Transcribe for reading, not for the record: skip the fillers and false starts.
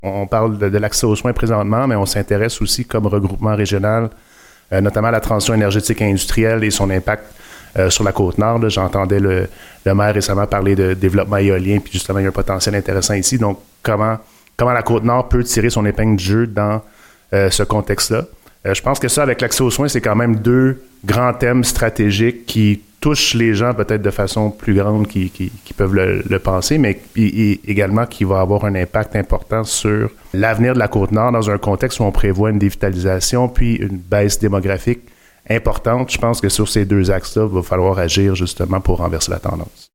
On parle de l'accès aux soins présentement, mais on s'intéresse aussi comme regroupement régional, notamment à la transition énergétique et industrielle et son impact sur la Côte-Nord. Là, j'entendais le maire récemment parler de développement éolien, puis justement, il y a un potentiel intéressant ici. Donc, comment la Côte-Nord peut tirer son épingle du jeu dans ce contexte-là. Je pense que ça, avec l'accès aux soins, c'est quand même deux grands thèmes stratégiques qui touchent les gens peut-être de façon plus grande qui peuvent le penser, mais également qui va avoir un impact important sur l'avenir de la Côte-Nord dans un contexte où on prévoit une dévitalisation puis une baisse démographique importante. Je pense que sur ces deux axes-là, il va falloir agir justement pour renverser la tendance.